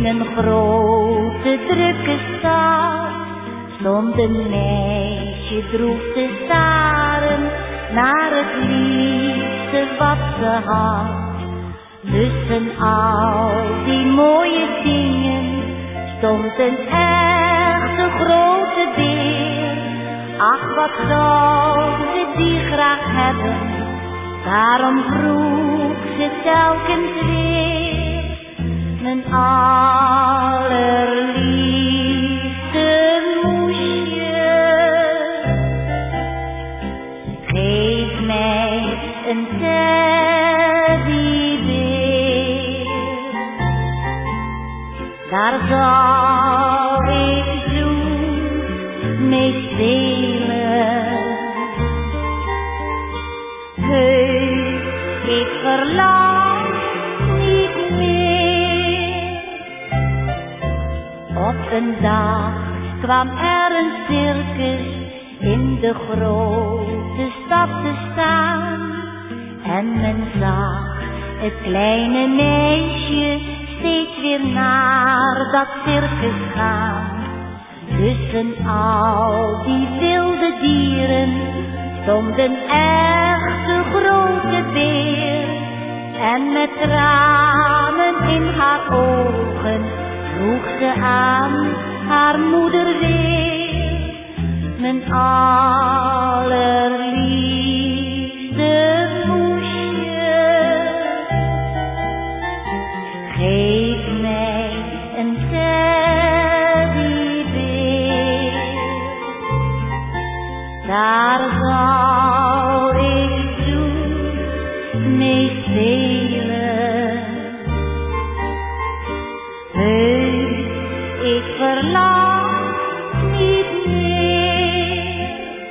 een grote drukke stad stond een meisje droef te staren naar het liefste wat ze had. Tussen al die mooie dingen stond een echte grote beer. Ach, wat zou ze die graag hebben, daarom vroeg ze telkens weer. Mijn allerliefste moesje, geef mij een teddybeer. Daar zal ik zoet mee spelen. Heus, ik verlang niet meer. Op een dag kwam er een circus in de grote stad te staan. En men zag het kleine meisje steeds weer naar dat circus gaan. Tussen al die wilde dieren stond een echte grote beer. En met tranen in haar ogen vroeg ze aan haar moeder weer. Mijn allerliefste moesje, geef mij een teddybeer. Daar zal ik zoet mee spelen. Heus, ik verlang niet meer.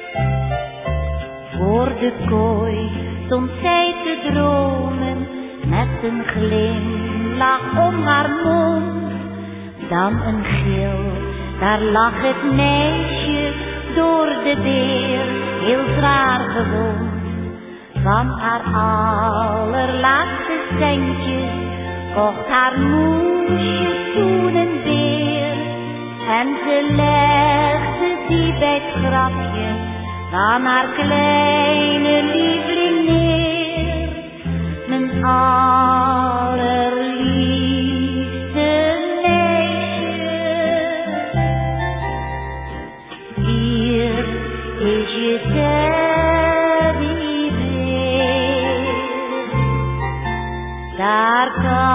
Voor de kooi stond zij te dromen met een glimlach om haar mond. Dan een gil, daar lag het meisje door de beer heel zwaar gewond. Van haar allerlaatste centjes kocht haar moesje toen een beer. En ze legde die bij het grafje van haar kleine lieveling neer. Mijn allerliefste meisje, hier is je teddybeer. Daar kan